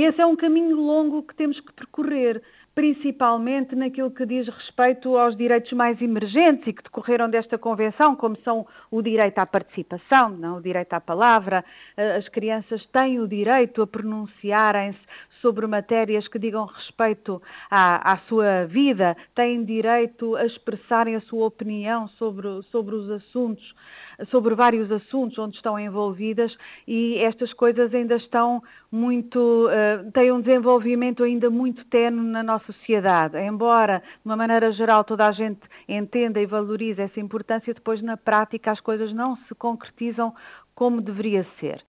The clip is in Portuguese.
esse é um caminho longo que temos que percorrer, principalmente naquilo que diz respeito aos direitos mais emergentes e que decorreram desta Convenção, como são o direito à participação, não? O direito à palavra. As crianças têm o direito a pronunciarem-se sobre matérias que digam respeito à sua vida, têm direito a expressarem a sua opinião sobre os assuntos, sobre vários assuntos onde estão envolvidas, e estas coisas ainda estão têm um desenvolvimento ainda muito ténue na nossa sociedade. Embora, de uma maneira geral, toda a gente entenda e valorize essa importância, depois na prática as coisas não se concretizam como deveria ser.